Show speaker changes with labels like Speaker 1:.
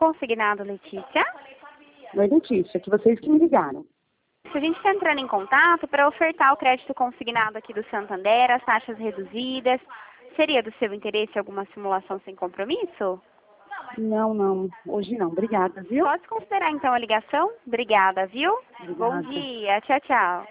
Speaker 1: Consignado, Letícia.
Speaker 2: Oi, Letícia, que vocês que me ligaram.
Speaker 1: A gente está entrando em contato para ofertar o crédito consignado aqui do Santander, as taxas reduzidas. Seria do seu interesse alguma simulação sem compromisso?
Speaker 2: Não, hoje não. Obrigada, viu?
Speaker 1: Pode considerar então a ligação? Obrigada, viu?
Speaker 2: Obrigada.
Speaker 1: Bom dia, tchau, tchau.